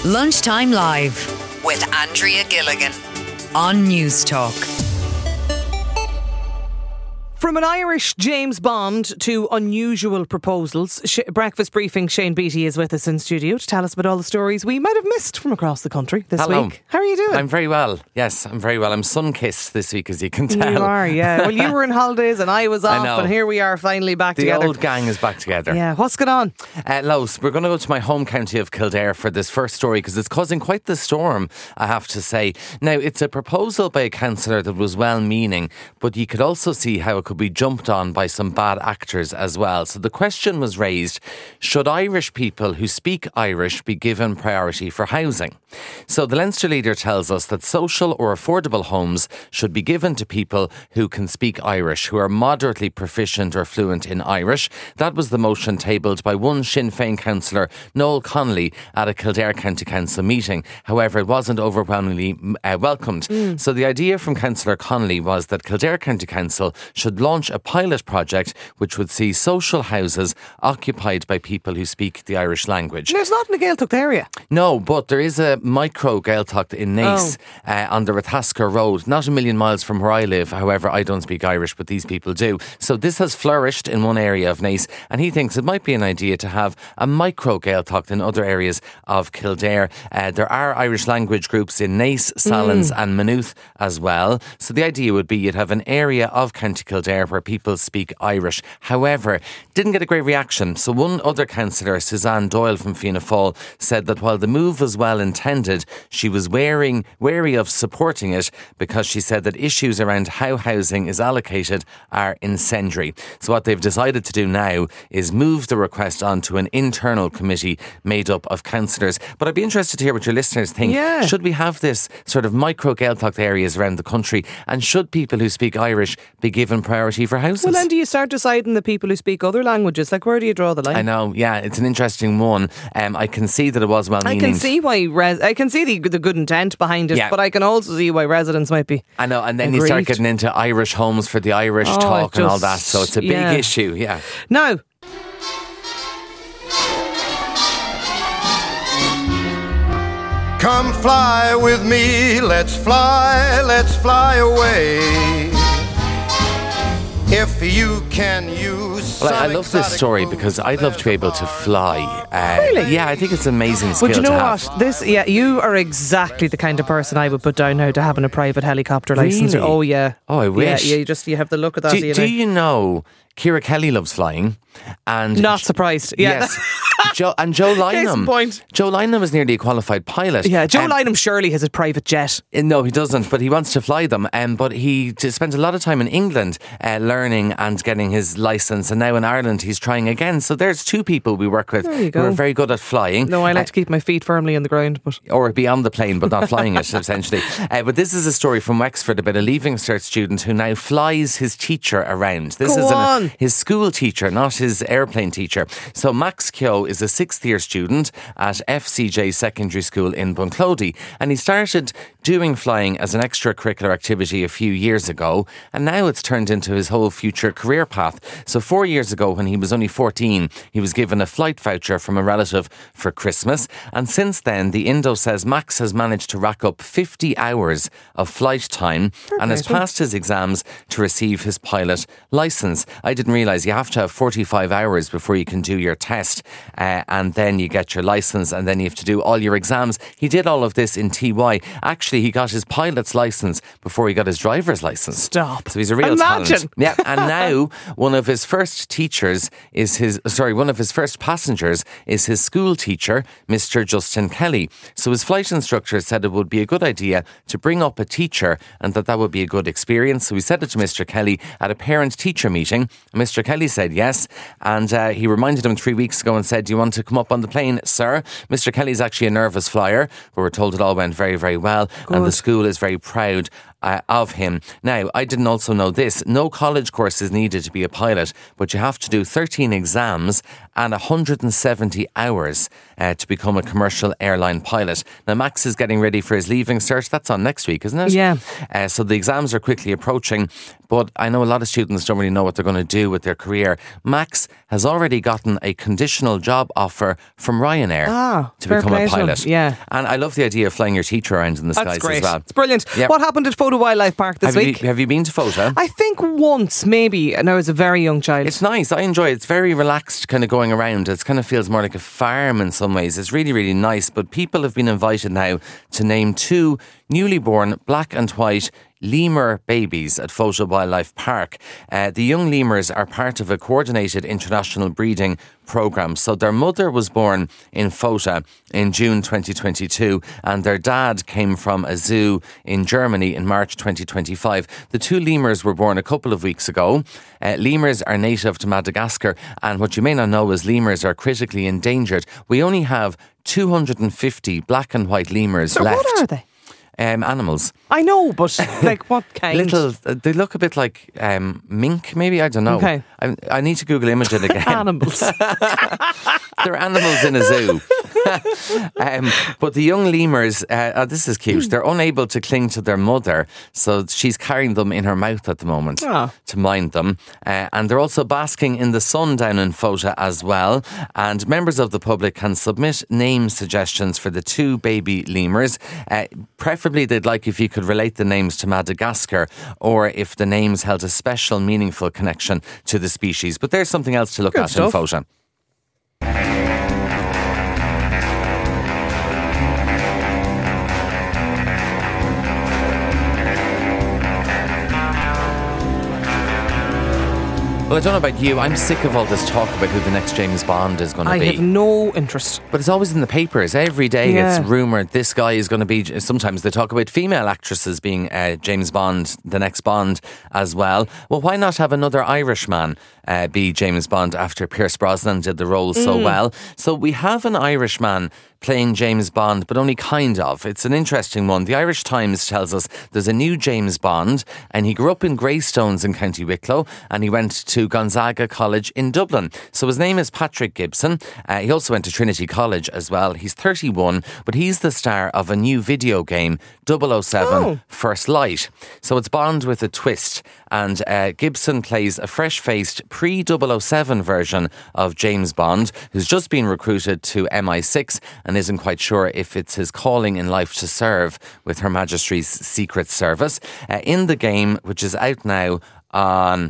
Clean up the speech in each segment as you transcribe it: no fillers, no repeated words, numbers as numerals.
Lunchtime Live with Andrea Gilligan on News Talk. From an Irish James Bond to unusual proposals, Breakfast Briefing Shane Beattie is with us in studio to tell us about all the stories we might have missed from across the country this week. How are you doing? I'm very well. Yes, I'm very well. I'm sun-kissed this week, as you can tell. You are, yeah. Well, you were in holidays and I was off, and here we are finally back together. The old gang is back together. Yeah, what's going on? Lois, we're going to go to my home county of Kildare for this first story because it's causing quite the storm, I have to say. Now, it's a proposal by a councillor that was well-meaning, but you could also see how it could be jumped on by some bad actors as well. So the question was raised, should Irish people who speak Irish be given priority for housing? So the Leinster leader tells us that social or affordable homes should be given to people who can speak Irish, who are moderately proficient or fluent in Irish. That was the motion tabled by one Sinn Féin councillor, Noel Connolly, at a Kildare County Council meeting. However, it wasn't overwhelmingly welcomed. So the idea from Councillor Connolly was that Kildare County Council should launch a pilot project which would see social houses occupied by people who speak the Irish language. There's not in the Gaeltacht area. No, but there is a micro Gaeltacht in Naas on the Rathsker Road, not a million miles from where I live. However, I don't speak Irish, but these people do. So this has flourished in one area of Naas, and he thinks it might be an idea to have a micro Gaeltacht in other areas of Kildare. There are Irish language groups in Naas, Sallins and Maynooth as well. So the idea would be you'd have an area of County Kildare where people speak Irish. However, didn't get a great reaction. So one other councillor, Suzanne Doyle from Fianna Fáil, said that while the move was well intended, she was wary of supporting it because she said that issues around how housing is allocated are incendiary. So what they've decided to do now is move the request onto an internal committee made up of councillors. But I'd be interested to hear what your listeners think. Yeah. Should we have this sort of micro Gaeltacht areas around the country, and should people who speak Irish be given priority for houses? Well, then do you start deciding the people who speak other languages? Like, where do you draw the line? I know, yeah, it's an interesting one. I can see that it was well-meaning. I can see why I can see the good intent behind it, but I can also see why residents might be. I know, and then aggrieved. you start getting into Irish homes for the Irish talk and all that, so it's a big issue, yeah. Now, come fly with me, let's fly away. If you can use... Well, I love this story because I'd love to be able to fly. Really? Yeah, I think it's an amazing skill but you know to have. what? You are exactly the kind of person I would put down now to having a private helicopter licence. Really? Oh, yeah. Oh, I wish. Yeah, you have to look at that. Do you know Ciara Kelly loves flying? And not surprised. Yeah. Yes. Joe Lynham. Case in point. Joe Lynham is nearly a qualified pilot. Yeah, Joe Lynham surely has a private jet. No, he doesn't, but he wants to fly them. But he spent a lot of time in England learning and getting his licence, and now in Ireland he's trying again. So there's two people we work with who are very good at flying. No, I like to keep my feet firmly on the ground. Or be on the plane, but not flying it, essentially. But this is a story from Wexford about a Leaving Cert student who now flies his teacher around. This is his school teacher, not his airplane teacher. So Max Keogh is a 6th year student at FCJ Secondary School in Bunclody, and he started doing flying as an extracurricular activity a few years ago, and now it's turned into his whole future career path. So 4 years ago, when he was only 14, he was given a flight voucher from a relative for Christmas, and since then the Indo says Max has managed to rack up 50 hours of flight time and has passed his exams to receive his pilot licence. I didn't realise you have to have 45 hours before you can do your test, and then you get your licence, and then you have to do all your exams. He did all of this in TY. Actually, he got his pilot's licence before he got his driver's licence. Stop. So he's a real talent. Yeah, and now one of his first passengers is his school teacher, Mr. Justin Kelly. So his flight instructor said it would be a good idea to bring up a teacher and that would be a good experience. So he said it to Mr. Kelly at a parent-teacher meeting. Mr. Kelly said yes, and he reminded him 3 weeks ago and said, "Do you want to come up on the plane, sir?" Mr. Kelly's actually a nervous flyer, but we're told it all went very, very well. Good. And the school is very proud of him. Now, I didn't also know this. No college course is needed to be a pilot, but you have to do 13 exams and 170 hours to become a commercial airline pilot. Now, Max is getting ready for his leaving cert. That's on next week, isn't it? Yeah. So the exams are quickly approaching, but I know a lot of students don't really know what they're going to do with their career. Max has already gotten a conditional job offer from Ryanair to become a pilot. Yeah. And I love the idea of flying your teacher around in the skies great. as well. It's brilliant. Yep. What happened at Photo Wildlife Park this week? Have you been to Photo? I think once, maybe, and I was a very young child. It's nice. I enjoy it. It's very relaxed kind of going around. It kind of feels more like a farm in some ways. It's really, really nice. But people have been invited now to name 2 newly born black and white lemur babies at Photo Wildlife Park. The young lemurs are part of a coordinated international breeding programme. So their mother was born in Photo in June 2022 and their dad came from a zoo in Germany in March 2025. The 2 lemurs were born a couple of weeks ago. Lemurs are native to Madagascar, and what you may not know is lemurs are critically endangered. We only have 250 black and white lemurs left. What are they? Animals. I know, but like what kind? They look a bit like mink, maybe. I don't know. Okay. I need to Google image it again. Animals. They're animals in a zoo. But the young lemurs, this is cute, they're unable to cling to their mother, so she's carrying them in her mouth at the moment to mind them. And they're also basking in the sun down in Photo as well. And members of the public can submit name suggestions for the 2 baby lemurs. Preferably they'd like if you could relate the names to Madagascar, or if the names held a special, meaningful connection to the species. But there's something else to look at in Photo. Well, I don't know about you. I'm sick of all this talk about who the next James Bond is going to be. I have no interest. But it's always in the papers. Every day it's rumoured this guy is going to be... Sometimes they talk about female actresses being James Bond, the next Bond as well. Well, why not have another Irishman be James Bond after Pierce Brosnan did the role so well? So we have an Irishman playing James Bond, but only kind of. It's an interesting one. The Irish Times tells us there's a new James Bond, and he grew up in Greystones in County Wicklow, and he went to Gonzaga College in Dublin. So his name is Patrick Gibson. He also went to Trinity College as well. He's 31, but he's the star of a new video game, 007 First Light. So it's Bond with a twist, and Gibson plays a fresh-faced pre-007 version of James Bond, who's just been recruited to MI6 and isn't quite sure if it's his calling in life to serve with Her Majesty's Secret Service. In the game, which is out now on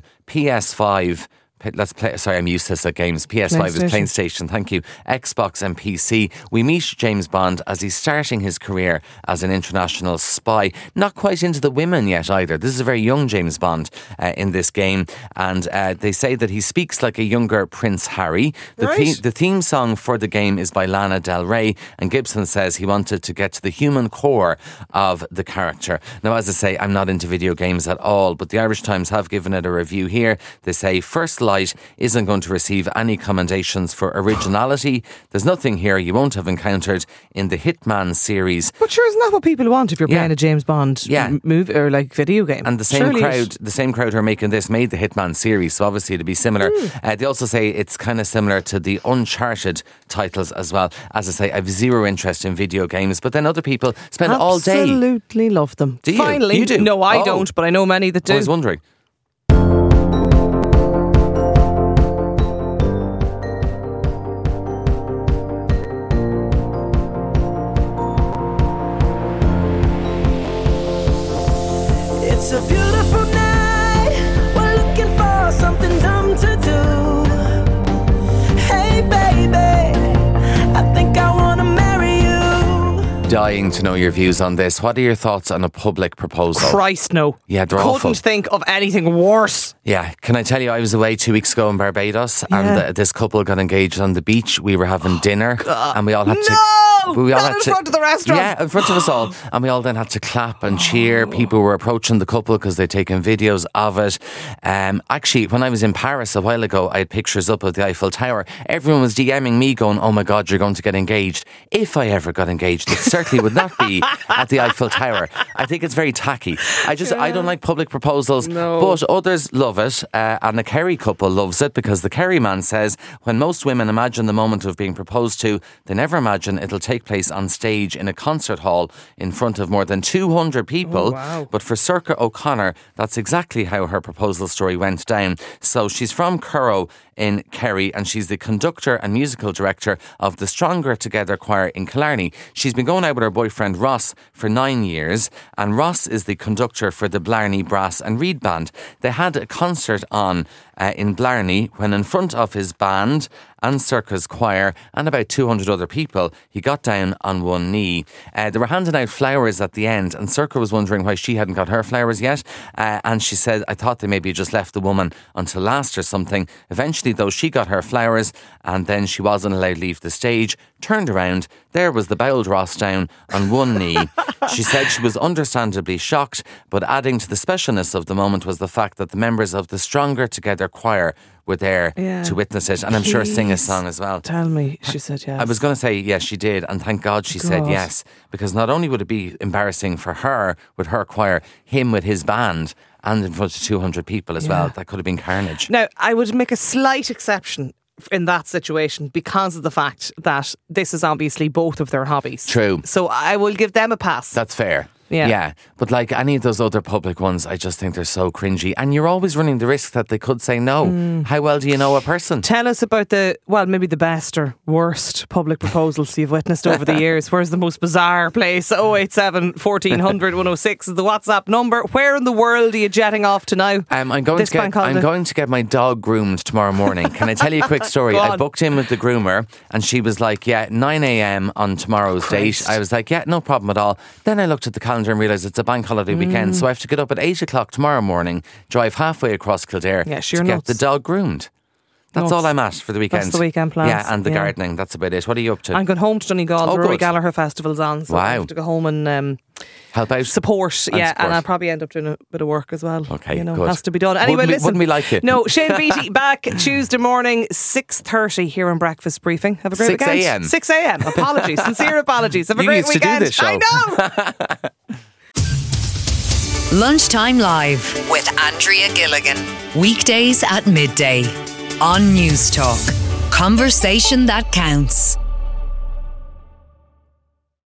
PS5, let's play. Sorry, I'm useless at games. PS5 is PlayStation. Thank you. Xbox and PC. We meet James Bond as he's starting his career as an international spy. Not quite into the women yet either. This is a very young James Bond in this game, and they say that he speaks like a younger Prince Harry. The theme song for the game is by Lana Del Rey, and Gibson says he wanted to get to the human core of the character. Now, as I say, I'm not into video games at all, but the Irish Times have given it a review here. They say First Light isn't going to receive any commendations for originality. There's nothing here you won't have encountered in the Hitman series. But sure, isn't that what people want if you're playing a James Bond movie or like video game? And the same crowd who are making this made the Hitman series, so obviously it'll be similar. They also say it's kind of similar to the Uncharted titles as well. As I say, I have zero interest in video games, but then other people spend all day. Absolutely love them. Do you? Finally. You do? No, I don't, but I know many that do. I was wondering. It's a beautiful night. We're looking for something dumb to do. Hey, baby, I think I want to marry you. Dying to know your views on this. What are your thoughts on a public proposal? Christ, no. Yeah, they're Couldn't awful. think of anything worse. Yeah, can I tell you, I was away 2 weeks ago in Barbados, and this couple got engaged on the beach. We were having dinner, and we all had to... We all not in front of the restaurant. Yeah, in front of us all. And we all then had to clap and cheer. People were approaching the couple because they'd taken videos of it. Actually, when I was in Paris a while ago, I had pictures up of the Eiffel Tower. Everyone was DMing me going, oh my God, you're going to get engaged. If I ever got engaged, it's certainly would not be at the Eiffel Tower. I think it's very tacky. I don't like public proposals, but others love it. And the Kerry couple loves it because the Kerry man says when most women imagine the moment of being proposed to, they never imagine it'll take place on stage in a concert hall in front of more than 200 people. Oh, wow. But for Circa O'Connor, that's exactly how her proposal story went down. So she's from Currow in Kerry, and she's the conductor and musical director of the Stronger Together Choir in Killarney. She's been going out with her boyfriend Ross for 9 years, and Ross is the conductor for the Blarney Brass and Reed Band. They had a concert on in Blarney when in front of his band and Circa's choir and about 200 other people, he got down on one knee. They were handing out flowers at the end, and Circa was wondering why she hadn't got her flowers yet, and she said, I thought they maybe just left the woman until last or something. Eventually though, she got her flowers, and then she wasn't allowed to leave the stage. Turned around, there was the bowled Ross down on one knee. She said she was understandably shocked, but adding to the specialness of the moment was the fact that the members of the Stronger Together Choir were there to witness it, and I'm sure sing a song as well. Tell me, she said yes. I was going to say yes, she did, and thank God she said yes, because not only would it be embarrassing for her with her choir, him with his band, and in front of 200 people as well. That could have been carnage. Now, I would make a slight exception in that situation because of the fact that this is obviously both of their hobbies. True. So I will give them a pass. That's fair. Yeah. But like any of those other public ones, I just think they're so cringy. And you're always running the risk that they could say no. How well do you know a person? Tell us about maybe the best or worst public proposals you've witnessed over the years. Where's the most bizarre place? 087 1400 106 is the WhatsApp number. Where in the world are you jetting off to now? I'm going to get my dog groomed tomorrow morning. Can I tell you a quick story? I booked in with the groomer, and she was like, 9 a.m. on tomorrow's date. I was like, no problem at all. Then I looked at the calendar and realised it's a bank holiday weekend, so I have to get up at 8 o'clock tomorrow morning, drive halfway across Kildare to get the dog groomed. That's all I'm at for the weekend. That's the weekend plans. Yeah, and the gardening. That's about it. What are you up to? I'm going home to Donegal. The Rory Gallagher Festival's on, so I have to go home and help out, support. And I'll probably end up doing a bit of work as well. Okay, good. Has to be done. Anyway, wouldn't we like it? No, Shane Beattie back Tuesday morning 6:30 here on Breakfast Briefing. Have a great weekend. 6 a.m. 6 a.m. Apologies, sincere apologies. Have a great weekend. To do this show. I know. Lunchtime Live with Andrea Gilligan. Weekdays at midday on News Talk. Conversation that counts.